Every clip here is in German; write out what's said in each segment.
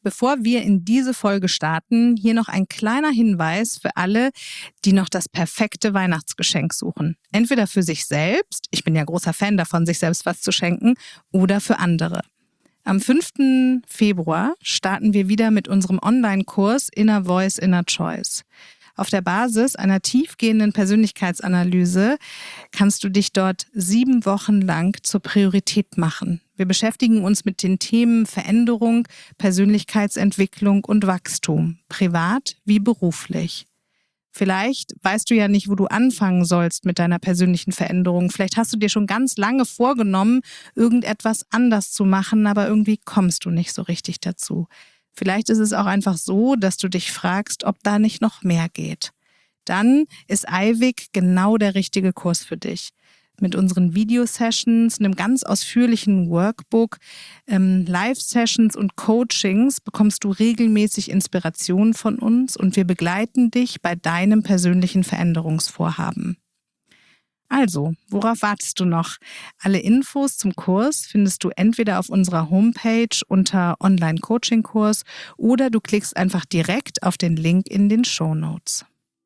Bevor wir in diese Folge starten, hier noch ein kleiner Hinweis für alle, die noch das perfekte Weihnachtsgeschenk suchen. Entweder für sich selbst, ich bin ja großer Fan davon, sich selbst was zu schenken, oder für andere. Am 5. Februar starten wir wieder mit unserem Online-Kurs Inner Voice, Inner Choice. Auf der Basis einer tiefgehenden Persönlichkeitsanalyse kannst du dich dort 7 Wochen lang zur Priorität machen. Wir beschäftigen uns mit den Themen Veränderung, Persönlichkeitsentwicklung und Wachstum, privat wie beruflich. Vielleicht weißt du ja nicht, wo du anfangen sollst mit deiner persönlichen Veränderung. Vielleicht hast du dir schon ganz lange vorgenommen, irgendetwas anders zu machen, aber irgendwie kommst du nicht so richtig dazu. Vielleicht ist es auch einfach so, dass du dich fragst, ob da nicht noch mehr geht. Dann ist Eivik genau der richtige Kurs für dich. Mit unseren Video-Sessions, einem ganz ausführlichen Workbook, Live-Sessions und Coachings bekommst du regelmäßig Inspiration von uns und wir begleiten dich bei deinem persönlichen Veränderungsvorhaben. Also, worauf wartest du noch? Alle Infos zum Kurs findest du entweder auf unserer Homepage unter Online-Coaching-Kurs oder du klickst einfach direkt auf den Link in den Shownotes.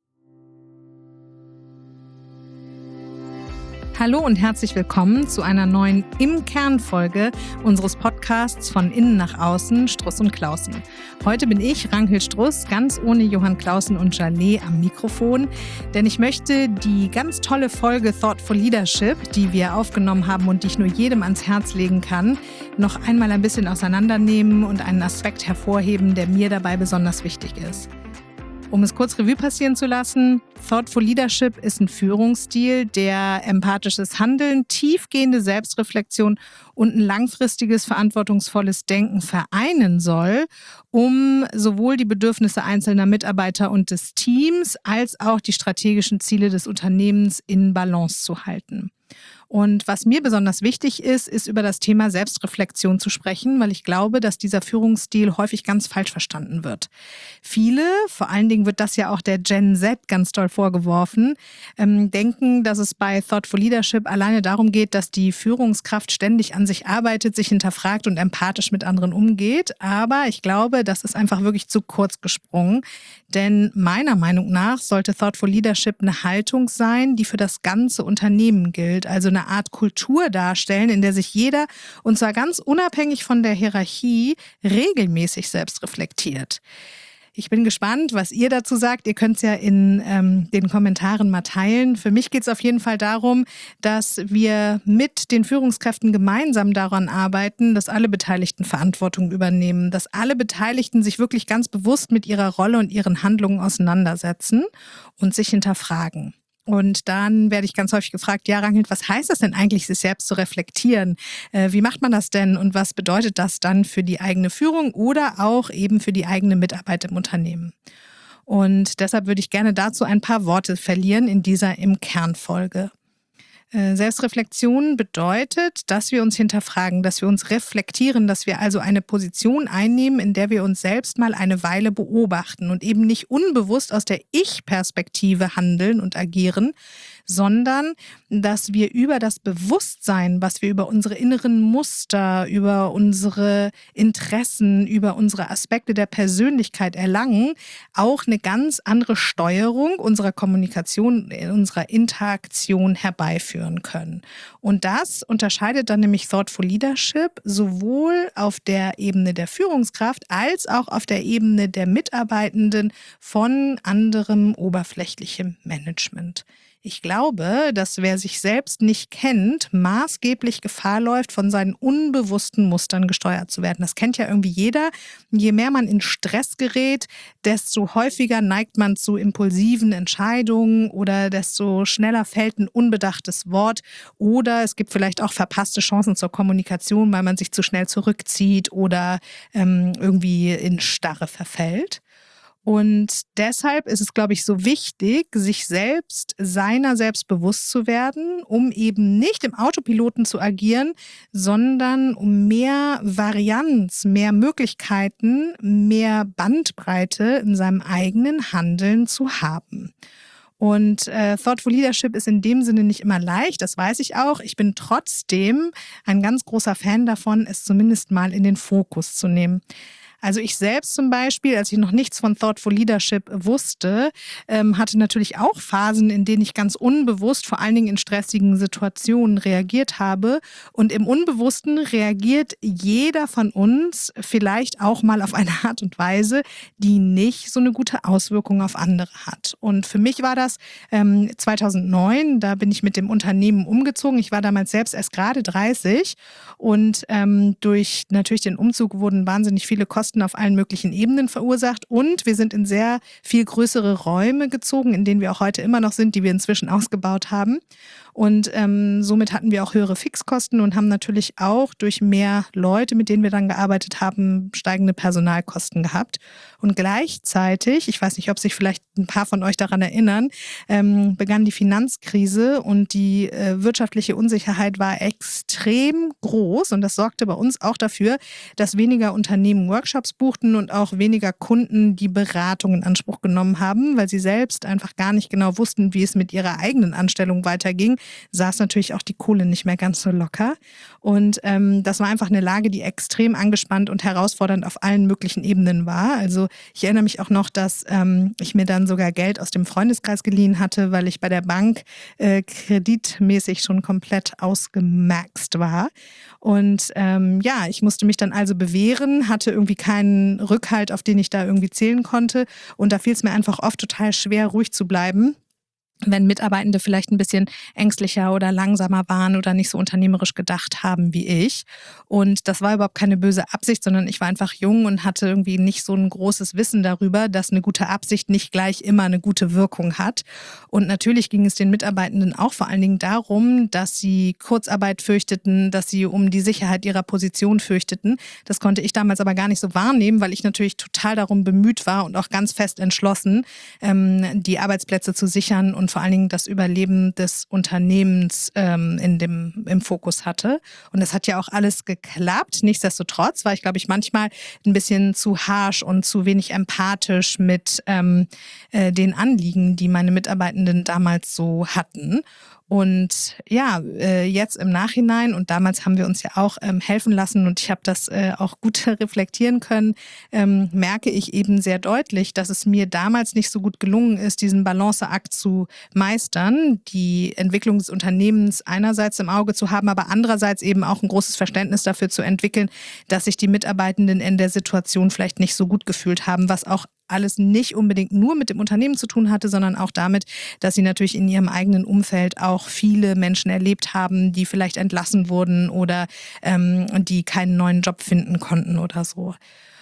Hallo und herzlich willkommen zu einer neuen Im-Kern-Folge unseres Podcasts von Innen nach Außen, Struss und Clausen. Heute bin ich, Ragnhild Struss, ganz ohne Johann Clausen und Jaleh am Mikrofon, denn ich möchte die ganz tolle Folge Thoughtful Leadership, die wir aufgenommen haben und die ich nur jedem ans Herz legen kann, noch einmal ein bisschen auseinandernehmen und einen Aspekt hervorheben, der mir dabei besonders wichtig ist. Um es kurz Revue passieren zu lassen, Thoughtful Leadership ist ein Führungsstil, der empathisches Handeln, tiefgehende Selbstreflexion und ein langfristiges, verantwortungsvolles Denken vereinen soll, um sowohl die Bedürfnisse einzelner Mitarbeiter und des Teams als auch die strategischen Ziele des Unternehmens in Balance zu halten. Und was mir besonders wichtig ist, ist über das Thema Selbstreflexion zu sprechen, weil ich glaube, dass dieser Führungsstil häufig ganz falsch verstanden wird. Viele, vor allen Dingen wird das ja auch der Gen Z ganz doll vorgeworfen, denken, dass es bei Thoughtful Leadership alleine darum geht, dass die Führungskraft ständig an sich arbeitet, sich hinterfragt und empathisch mit anderen umgeht. Aber ich glaube, das ist einfach wirklich zu kurz gesprungen. Denn meiner Meinung nach sollte Thoughtful Leadership eine Haltung sein, die für das ganze Unternehmen gilt. Also eine Art Kultur darstellen, in der sich jeder, und zwar ganz unabhängig von der Hierarchie, regelmäßig selbst reflektiert. Ich bin gespannt, was ihr dazu sagt. Ihr könnt es ja in den Kommentaren mal teilen. Für mich geht es auf jeden Fall darum, dass wir mit den Führungskräften gemeinsam daran arbeiten, dass alle Beteiligten Verantwortung übernehmen, dass alle Beteiligten sich wirklich ganz bewusst mit ihrer Rolle und ihren Handlungen auseinandersetzen und sich hinterfragen. Und dann werde ich ganz häufig gefragt, ja Ragnhild, was heißt das denn eigentlich, sich selbst zu reflektieren? Wie macht man das denn und was bedeutet das dann für die eigene Führung oder auch eben für die eigene Mitarbeit im Unternehmen? Und deshalb würde ich gerne dazu ein paar Worte verlieren in dieser Im-Kern-Folge. Selbstreflexion bedeutet, dass wir uns hinterfragen, dass wir uns reflektieren, dass wir also eine Position einnehmen, in der wir uns selbst mal eine Weile beobachten und eben nicht unbewusst aus der Ich-Perspektive handeln und agieren, sondern dass wir über das Bewusstsein, was wir über unsere inneren Muster, über unsere Interessen, über unsere Aspekte der Persönlichkeit erlangen, auch eine ganz andere Steuerung unserer Kommunikation, unserer Interaktion herbeiführen können. Und das unterscheidet dann nämlich Thoughtful Leadership sowohl auf der Ebene der Führungskraft als auch auf der Ebene der Mitarbeitenden von anderem oberflächlichem Management. Ich glaube, dass wer sich selbst nicht kennt, maßgeblich Gefahr läuft, von seinen unbewussten Mustern gesteuert zu werden. Das kennt ja irgendwie jeder. Je mehr man in Stress gerät, desto häufiger neigt man zu impulsiven Entscheidungen oder desto schneller fällt ein unbedachtes Wort oder es gibt vielleicht auch verpasste Chancen zur Kommunikation, weil man sich zu schnell zurückzieht oder irgendwie in Starre verfällt. Und deshalb ist es, glaube ich, so wichtig, sich seiner selbst bewusst zu werden, um eben nicht im Autopiloten zu agieren, sondern um mehr Varianz, mehr Möglichkeiten, mehr Bandbreite in seinem eigenen Handeln zu haben. Und Thoughtful Leadership ist in dem Sinne nicht immer leicht, das weiß ich auch. Ich bin trotzdem ein ganz großer Fan davon, es zumindest mal in den Fokus zu nehmen. Also ich selbst zum Beispiel, als ich noch nichts von Thoughtful Leadership wusste, hatte natürlich auch Phasen, in denen ich ganz unbewusst, vor allen Dingen in stressigen Situationen reagiert habe. Und im Unbewussten reagiert jeder von uns vielleicht auch mal auf eine Art und Weise, die nicht so eine gute Auswirkung auf andere hat. Und für mich war das 2009, da bin ich mit dem Unternehmen umgezogen. Ich war damals selbst erst gerade 30 und durch natürlich den Umzug wurden wahnsinnig viele Kosten auf allen möglichen Ebenen verursacht und wir sind in sehr viel größere Räume gezogen, in denen wir auch heute immer noch sind, die wir inzwischen ausgebaut haben. Und somit hatten wir auch höhere Fixkosten und haben natürlich auch durch mehr Leute, mit denen wir dann gearbeitet haben, steigende Personalkosten gehabt. Und gleichzeitig, ich weiß nicht, ob sich vielleicht ein paar von euch daran erinnern, begann die Finanzkrise und die wirtschaftliche Unsicherheit war extrem groß. Und das sorgte bei uns auch dafür, dass weniger Unternehmen Workshops buchten und auch weniger Kunden die Beratung in Anspruch genommen haben, weil sie selbst einfach gar nicht genau wussten, wie es mit ihrer eigenen Anstellung weiterging. Saß natürlich auch die Kohle nicht mehr ganz so locker. Und das war einfach eine Lage, die extrem angespannt und herausfordernd auf allen möglichen Ebenen war. Also ich erinnere mich auch noch, dass ich mir dann sogar Geld aus dem Freundeskreis geliehen hatte, weil ich bei der Bank kreditmäßig schon komplett ausgemaxt war. Und ich musste mich dann also bewähren, hatte irgendwie keinen Rückhalt, auf den ich da irgendwie zählen konnte. Und da fiel es mir einfach oft total schwer, ruhig zu bleiben, wenn Mitarbeitende vielleicht ein bisschen ängstlicher oder langsamer waren oder nicht so unternehmerisch gedacht haben wie ich. Und das war überhaupt keine böse Absicht, sondern ich war einfach jung und hatte irgendwie nicht so ein großes Wissen darüber, dass eine gute Absicht nicht gleich immer eine gute Wirkung hat. Und natürlich ging es den Mitarbeitenden auch vor allen Dingen darum, dass sie Kurzarbeit fürchteten, dass sie um die Sicherheit ihrer Position fürchteten. Das konnte ich damals aber gar nicht so wahrnehmen, weil ich natürlich total darum bemüht war und auch ganz fest entschlossen, die Arbeitsplätze zu sichern und vor allen Dingen das Überleben des Unternehmens im Fokus hatte. Und das hat ja auch alles geklappt. Nichtsdestotrotz war ich, glaube ich, manchmal ein bisschen zu harsch und zu wenig empathisch mit den Anliegen, die meine Mitarbeitenden damals so hatten. Und ja, jetzt im Nachhinein, und damals haben wir uns ja auch helfen lassen und ich habe das auch gut reflektieren können, merke ich eben sehr deutlich, dass es mir damals nicht so gut gelungen ist, diesen Balanceakt zu meistern, die Entwicklung des Unternehmens einerseits im Auge zu haben, aber andererseits eben auch ein großes Verständnis dafür zu entwickeln, dass sich die Mitarbeitenden in der Situation vielleicht nicht so gut gefühlt haben, was auch alles nicht unbedingt nur mit dem Unternehmen zu tun hatte, sondern auch damit, dass sie natürlich in ihrem eigenen Umfeld auch viele Menschen erlebt haben, die vielleicht entlassen wurden oder die keinen neuen Job finden konnten oder so.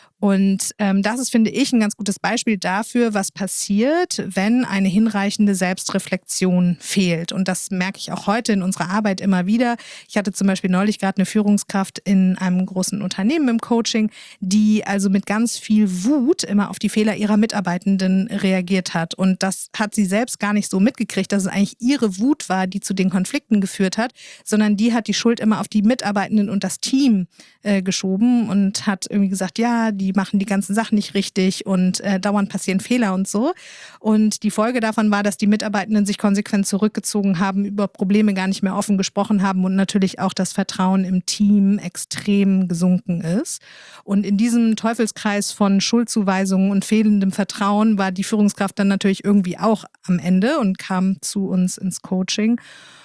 Und das ist, finde ich, ein ganz gutes Beispiel dafür, was passiert, wenn eine hinreichende Selbstreflexion fehlt. Und das merke ich auch heute in unserer Arbeit immer wieder. Ich hatte zum Beispiel neulich gerade eine Führungskraft in einem großen Unternehmen im Coaching, die also mit ganz viel Wut immer auf die Fehler ihrer Mitarbeitenden reagiert hat. Und das hat sie selbst gar nicht so mitgekriegt, dass es eigentlich ihre Wut war, die zu den Konflikten geführt hat, sondern die hat die Schuld immer auf die Mitarbeitenden und das Team geschoben und hat irgendwie gesagt, ja, die machen die ganzen Sachen nicht richtig und dauernd passieren Fehler und so. Und die Folge davon war, dass die Mitarbeitenden sich konsequent zurückgezogen haben, über Probleme gar nicht mehr offen gesprochen haben und natürlich auch das Vertrauen im Team extrem gesunken ist. Und in diesem Teufelskreis von Schuldzuweisungen und fehlendem Vertrauen war die Führungskraft dann natürlich irgendwie auch am Ende und kam zu uns ins Coaching.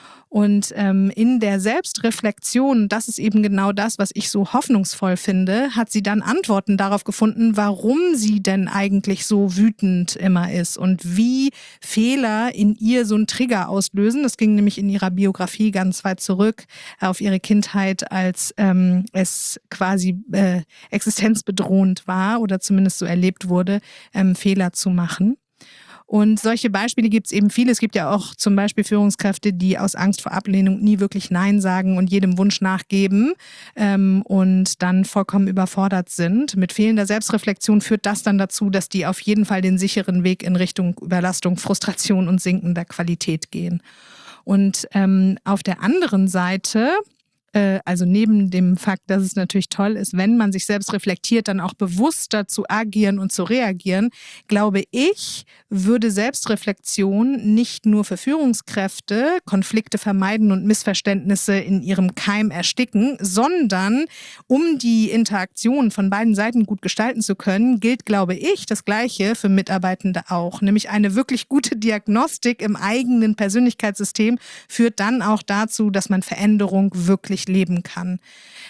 Und in der Selbstreflexion, das ist eben genau das, was ich so hoffnungsvoll finde, hat sie dann Antworten darauf gefunden, warum sie denn eigentlich so wütend immer ist und wie Fehler in ihr so einen Trigger auslösen. Das ging nämlich in ihrer Biografie ganz weit zurück auf ihre Kindheit, als es quasi existenzbedrohend war oder zumindest so erlebt wurde, Fehler zu machen. Und solche Beispiele gibt es eben viele. Es gibt ja auch zum Beispiel Führungskräfte, die aus Angst vor Ablehnung nie wirklich Nein sagen und jedem Wunsch nachgeben und dann vollkommen überfordert sind. Mit fehlender Selbstreflexion führt das dann dazu, dass die auf jeden Fall den sicheren Weg in Richtung Überlastung, Frustration und sinkender Qualität gehen. Und auf der anderen Seite Also neben dem Fakt, dass es natürlich toll ist, wenn man sich selbst reflektiert, dann auch bewusster zu agieren und zu reagieren, glaube ich, würde Selbstreflexion nicht nur für Führungskräfte Konflikte vermeiden und Missverständnisse in ihrem Keim ersticken, sondern um die Interaktion von beiden Seiten gut gestalten zu können, gilt, glaube ich, das Gleiche für Mitarbeitende auch. Nämlich eine wirklich gute Diagnostik im eigenen Persönlichkeitssystem führt dann auch dazu, dass man Veränderung wirklich leben kann.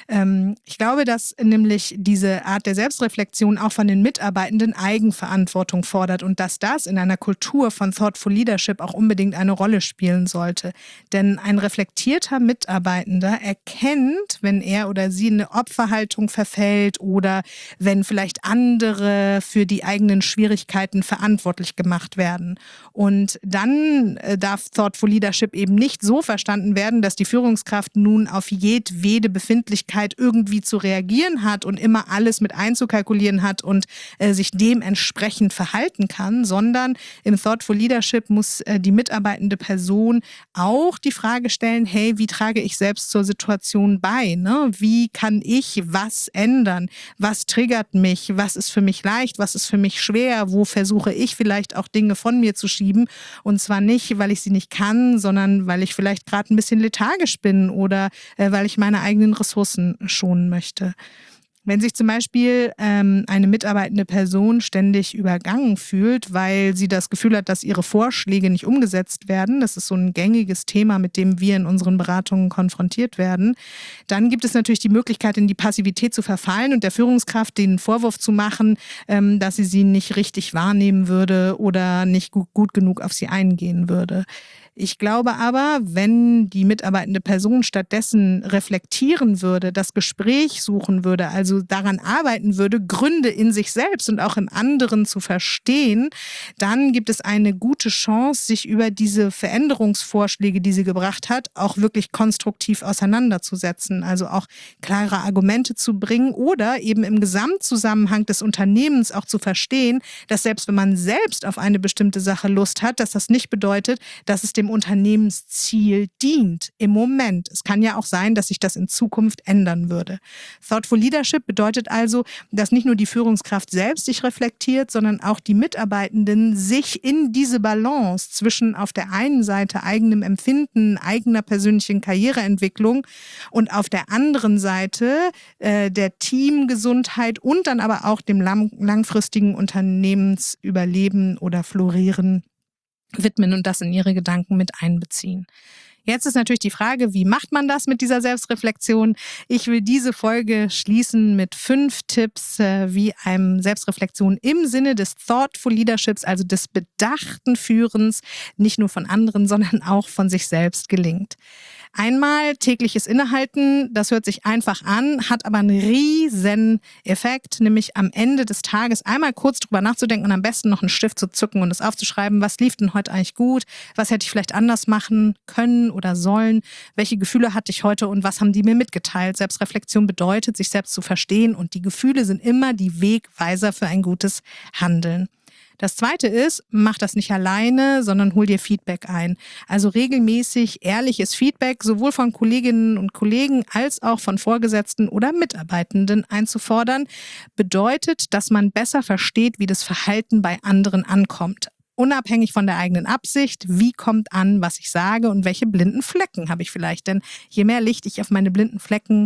Ich glaube, dass nämlich diese Art der Selbstreflexion auch von den Mitarbeitenden Eigenverantwortung fordert und dass das in einer Kultur von Thoughtful Leadership auch unbedingt eine Rolle spielen sollte. Denn ein reflektierter Mitarbeitender erkennt, wenn er oder sie in eine Opferhaltung verfällt oder wenn vielleicht andere für die eigenen Schwierigkeiten verantwortlich gemacht werden. Und dann darf Thoughtful Leadership eben nicht so verstanden werden, dass die Führungskraft nun auf jedwede Befindlichkeit irgendwie zu reagieren hat und immer alles mit einzukalkulieren hat und sich dementsprechend verhalten kann, sondern im Thoughtful Leadership muss die mitarbeitende Person auch die Frage stellen, hey, wie trage ich selbst zur Situation bei? Ne? Wie kann ich was ändern? Was triggert mich? Was ist für mich leicht? Was ist für mich schwer? Wo versuche ich vielleicht auch Dinge von mir zu schieben? Und zwar nicht, weil ich sie nicht kann, sondern weil ich vielleicht gerade ein bisschen lethargisch bin oder weil ich meine eigenen Ressourcen schonen möchte. Wenn sich zum Beispiel eine mitarbeitende Person ständig übergangen fühlt, weil sie das Gefühl hat, dass ihre Vorschläge nicht umgesetzt werden, das ist so ein gängiges Thema, mit dem wir in unseren Beratungen konfrontiert werden, dann gibt es natürlich die Möglichkeit, in die Passivität zu verfallen und der Führungskraft den Vorwurf zu machen, dass sie nicht richtig wahrnehmen würde oder nicht gut genug auf sie eingehen würde. Ich glaube aber, wenn die mitarbeitende Person stattdessen reflektieren würde, das Gespräch suchen würde, also daran arbeiten würde, Gründe in sich selbst und auch im anderen zu verstehen, dann gibt es eine gute Chance, sich über diese Veränderungsvorschläge, die sie gebracht hat, auch wirklich konstruktiv auseinanderzusetzen. Also auch klare Argumente zu bringen oder eben im Gesamtzusammenhang des Unternehmens auch zu verstehen, dass selbst wenn man selbst auf eine bestimmte Sache Lust hat, dass das nicht bedeutet, dass es dem Unternehmensziel dient im Moment. Es kann ja auch sein, dass sich das in Zukunft ändern würde. Thoughtful Leadership bedeutet also, dass nicht nur die Führungskraft selbst sich reflektiert, sondern auch die Mitarbeitenden sich in diese Balance zwischen auf der einen Seite eigenem Empfinden, eigener persönlichen Karriereentwicklung und auf der anderen Seite der Teamgesundheit und dann aber auch dem langfristigen Unternehmensüberleben oder Florieren widmen und das in ihre Gedanken mit einbeziehen. Jetzt ist natürlich die Frage, wie macht man das mit dieser Selbstreflexion? Ich will diese Folge schließen mit 5 Tipps, wie einem Selbstreflexion im Sinne des Thoughtful Leaderships, also des bedachten Führens, nicht nur von anderen, sondern auch von sich selbst gelingt. Einmal tägliches Innehalten, das hört sich einfach an, hat aber einen riesen Effekt, nämlich am Ende des Tages einmal kurz drüber nachzudenken und am besten noch einen Stift zu zücken und es aufzuschreiben, was lief denn heute eigentlich gut, was hätte ich vielleicht anders machen können oder sollen, welche Gefühle hatte ich heute und was haben die mir mitgeteilt. Selbstreflexion bedeutet, sich selbst zu verstehen und die Gefühle sind immer die Wegweiser für ein gutes Handeln. Das Zweite ist, mach das nicht alleine, sondern hol dir Feedback ein. Also regelmäßig ehrliches Feedback sowohl von Kolleginnen und Kollegen als auch von Vorgesetzten oder Mitarbeitenden einzufordern, bedeutet, dass man besser versteht, wie das Verhalten bei anderen ankommt. Unabhängig von der eigenen Absicht, wie kommt an, was ich sage und welche blinden Flecken habe ich vielleicht. Denn je mehr Licht ich auf meine blinden Flecken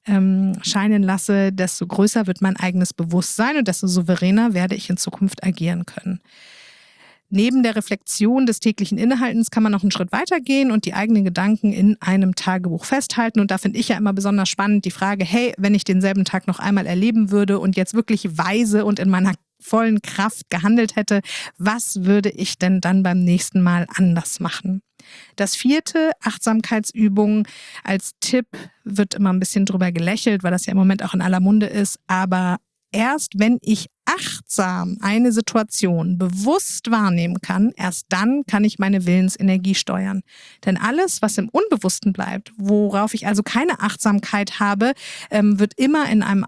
scheinen lasse, desto größer wird mein eigenes Bewusstsein und desto souveräner werde ich in Zukunft agieren können. Neben der Reflexion des täglichen Innehaltens kann man noch einen Schritt weiter gehen und die eigenen Gedanken in einem Tagebuch festhalten. Und da finde ich ja immer besonders spannend die Frage, hey, wenn ich denselben Tag noch einmal erleben würde und jetzt wirklich weise und in meiner vollen Kraft gehandelt hätte, was würde ich denn dann beim nächsten Mal anders machen? Das 4. Achtsamkeitsübung als Tipp wird immer ein bisschen drüber gelächelt, weil das ja im Moment auch in aller Munde ist, aber erst wenn ich achtsam eine Situation bewusst wahrnehmen kann, erst dann kann ich meine Willensenergie steuern. Denn alles, was im Unbewussten bleibt, worauf ich also keine Achtsamkeit habe, wird immer in einem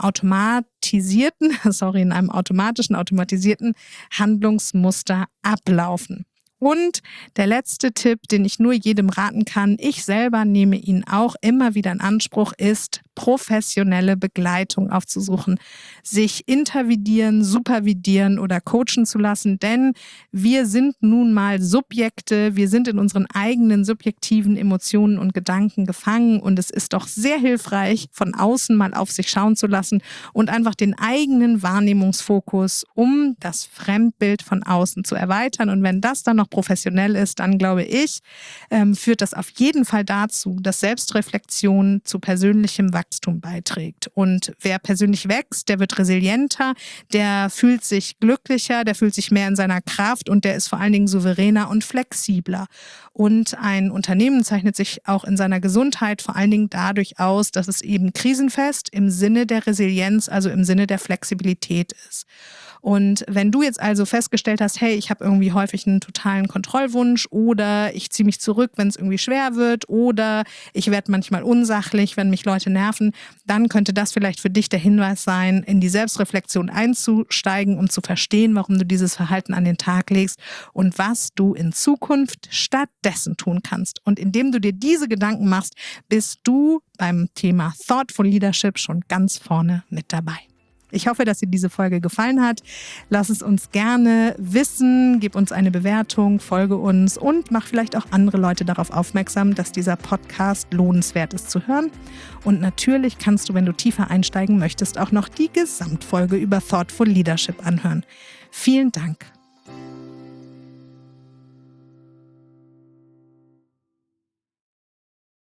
automatisierten Handlungsmuster ablaufen. Und der letzte Tipp, den ich nur jedem raten kann, ich selber nehme ihn auch immer wieder in Anspruch, ist, professionelle Begleitung aufzusuchen, sich intervidieren, supervidieren oder coachen zu lassen, denn wir sind nun mal Subjekte, wir sind in unseren eigenen subjektiven Emotionen und Gedanken gefangen und es ist doch sehr hilfreich, von außen mal auf sich schauen zu lassen und einfach den eigenen Wahrnehmungsfokus, um das Fremdbild von außen zu erweitern. Und wenn das dann noch professionell ist, dann glaube ich, führt das auf jeden Fall dazu, dass Selbstreflexion zu persönlichem Wachstum beiträgt. Und wer persönlich wächst, der wird resilienter, der fühlt sich glücklicher, der fühlt sich mehr in seiner Kraft und der ist vor allen Dingen souveräner und flexibler. Und ein Unternehmen zeichnet sich auch in seiner Gesundheit vor allen Dingen dadurch aus, dass es eben krisenfest im Sinne der Resilienz, also im Sinne der Flexibilität ist. Und wenn du jetzt also festgestellt hast, hey, ich habe irgendwie häufig einen totalen Kontrollwunsch oder ich ziehe mich zurück, wenn es irgendwie schwer wird oder ich werde manchmal unsachlich, wenn mich Leute nerven, dann könnte das vielleicht für dich der Hinweis sein, in die Selbstreflexion einzusteigen, um zu verstehen, warum du dieses Verhalten an den Tag legst und was du in Zukunft stattdessen tun kannst. Und indem du dir diese Gedanken machst, bist du beim Thema Thoughtful Leadership schon ganz vorne mit dabei. Ich hoffe, dass dir diese Folge gefallen hat. Lass es uns gerne wissen, gib uns eine Bewertung, folge uns und mach vielleicht auch andere Leute darauf aufmerksam, dass dieser Podcast lohnenswert ist zu hören. Und natürlich kannst du, wenn du tiefer einsteigen möchtest, auch noch die Gesamtfolge über Thoughtful Leadership anhören. Vielen Dank.